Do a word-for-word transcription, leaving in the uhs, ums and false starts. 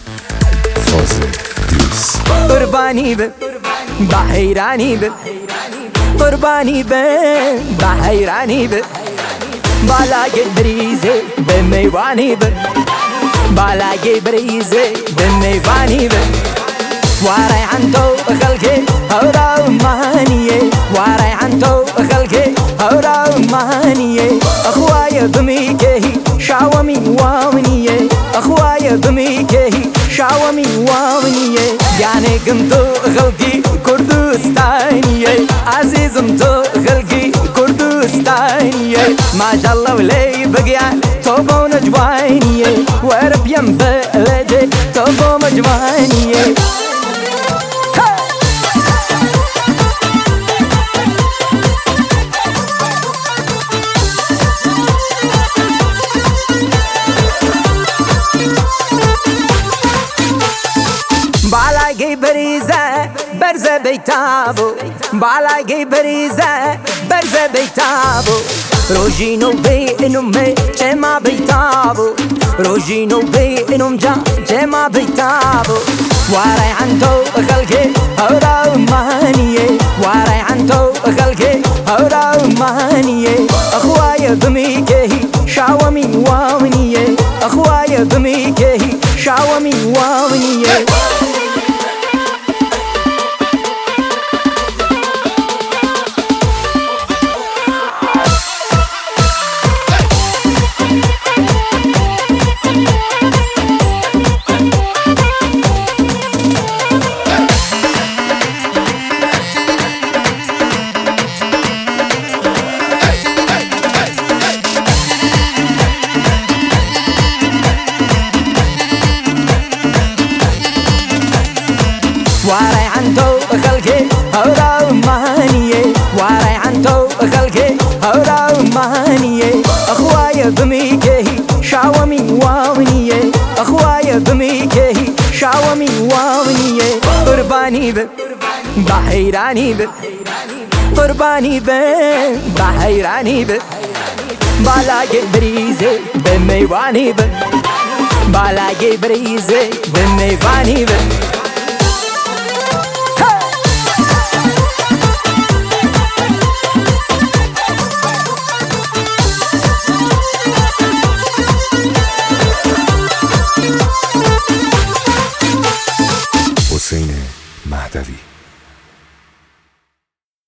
قربانی به با حیرانی به قربانی به با حیرانی به بالای بریزه به میوانی به بالای بریزه به میوانی به وارای عن تو خلقي هورا مانيه وارای عن تو خلقي هورا مانيه اخوايا بميكه شاومي وامنيه اخوايا بميكه شاومي وامنيه يعني قمتو خلقي كردستانيه عزيزم تو خلقي كردستانيه ما شاء الله ولي بقيا توبو نجوانيه ورب ينبلدي توبو مجوانيه بالای بریزه برزه بیتابو بالای بریزه برزه بیتابو روجینو بی انم چما بیتابو روجینو بی انم جا چما بیتابو وارای عن تو خلقي هورا مانيه وارای عن تو خلقي هورا مانيه اخوايا بميكه شاومي وامنيه اخوايا بميكه شاومي وامنيه وارای عن تو خلقي هورا مانيه وارای عن تو خلقي هورا مانيه اخوايا بميكه شاومي وامنيه اخوايا بميكه شاومي وامنيه قرباني به با حیرانی به قربانی به با حیرانی به بالای بریزه به میوانی به بالای بریزه به میوانی به